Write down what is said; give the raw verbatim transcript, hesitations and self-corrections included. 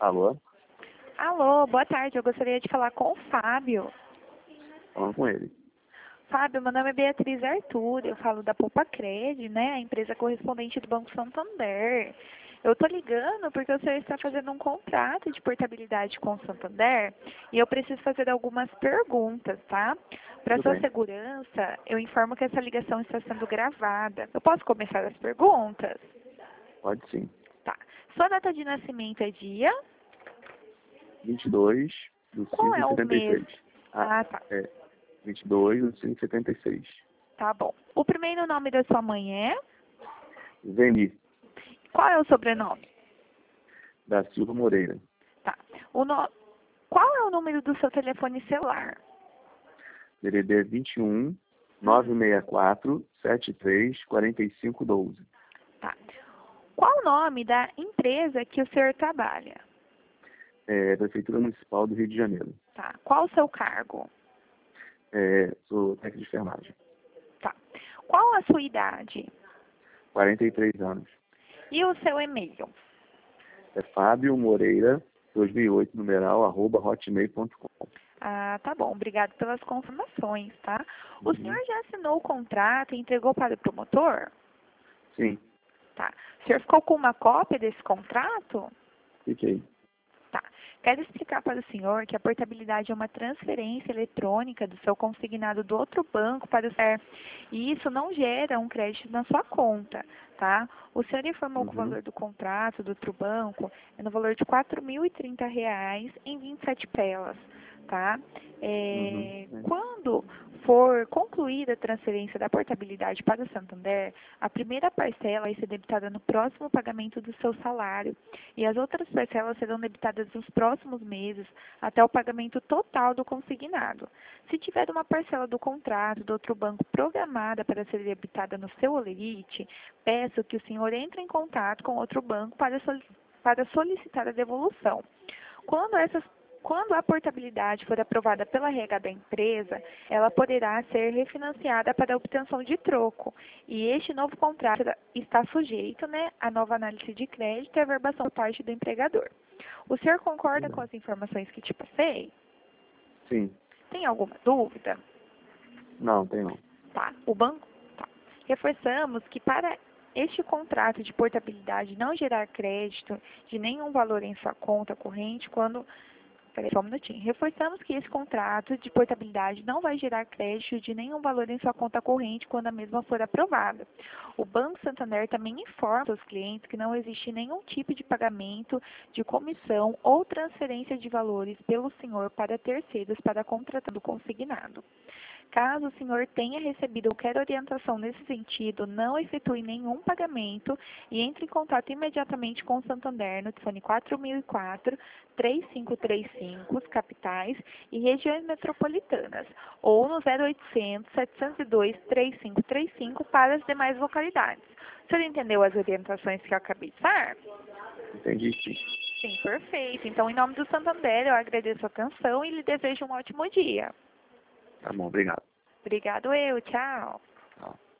Alô? Alô, boa tarde. Eu gostaria de falar com o Fábio. Falando com ele. Fábio, meu nome é Beatriz Arthur. Eu falo da Poupa Cred, né? A empresa correspondente do Banco Santander. Eu tô ligando porque o senhor está fazendo um contrato de portabilidade com o Santander e eu preciso fazer algumas perguntas, tá? Para Tudo sua bem. segurança, eu informo que essa ligação está sendo gravada. Eu posso começar as perguntas? Pode sim. Tá. Sua data de nascimento é dia? vinte e dois do Qual cinco é de o setenta e mês? seis. Ah, Ah, tá. é. vinte e dois do cinco de setenta e seis. Tá bom. O primeiro nome da sua mãe é? Zeni, Qual é o sobrenome? da Silva Moreira. Tá. O no... Qual é o número do seu telefone celular? D D D vinte e um, Hum, nove seis quatro, sete três, quatro cinco um dois. tá. Qual o nome da empresa que o senhor trabalha? É, Prefeitura Municipal do Rio de Janeiro. Tá. Qual o seu cargo? É, sou técnico de enfermagem. Tá. Qual a sua idade? quarenta e três anos. E o seu e-mail? É Fábio Moreira, dois mil e oito, numeral, arroba, hotmail ponto com. Ah, tá bom. Obrigado pelas confirmações, tá? O senhor Uhum. já assinou o contrato e entregou para o promotor? Sim, Tá. O senhor ficou com uma cópia desse contrato? fiquei. Tá. Quero explicar para o senhor que a portabilidade é uma transferência eletrônica do seu consignado do outro banco para o senhor. E isso não gera um crédito na sua conta, tá? O senhor informou que o Uhum. valor do contrato do outro banco é no valor de quatro mil e trinta reais em vinte e sete pelas, tá? Uhum. É, É. quando for concluída a transferência da portabilidade para o Santander, a primeira parcela vai ser debitada no próximo pagamento do seu salário e as outras parcelas serão debitadas nos próximos meses até o pagamento total do consignado. Se tiver uma parcela do contrato do outro banco programada para ser debitada no seu holerite, peço que o senhor entre em contato com outro banco para, soli- para solicitar a devolução. Quando essas Quando a portabilidade for aprovada pela R H da empresa, ela poderá ser refinanciada para a obtenção de troco. E este novo contrato está sujeito, né, à nova análise de crédito e à verbação por parte do empregador. O senhor concorda Tudo com bem. as informações que te passei? Sim. Tem alguma dúvida? Não, tem não. Tá. O banco. Tá. Reforçamos que para este contrato de portabilidade não gerar crédito de nenhum valor em sua conta corrente, quando Peraí, só um minutinho. Reforçamos que esse contrato de portabilidade não vai gerar crédito de nenhum valor em sua conta corrente quando a mesma for aprovada. O Banco Santander também informa aos clientes que não existe nenhum tipo de pagamento de comissão ou transferência de valores pelo senhor para terceiros para a contratação do consignado. Caso o senhor tenha recebido qualquer orientação nesse sentido, não efetue nenhum pagamento e entre em contato imediatamente com o Santander no telefone quatro mil e quatro, três cinco três cinco, capitais e regiões metropolitanas, ou no zero oitocentos, setecentos e dois, três cinco três cinco para as demais localidades. O senhor entendeu as orientações que eu acabei de dar? Entendi, sim. Sim, perfeito. Então, em nome do Santander, eu agradeço a atenção e lhe desejo um ótimo dia. Tá bom, obrigado. Obrigado eu, tchau. Tchau.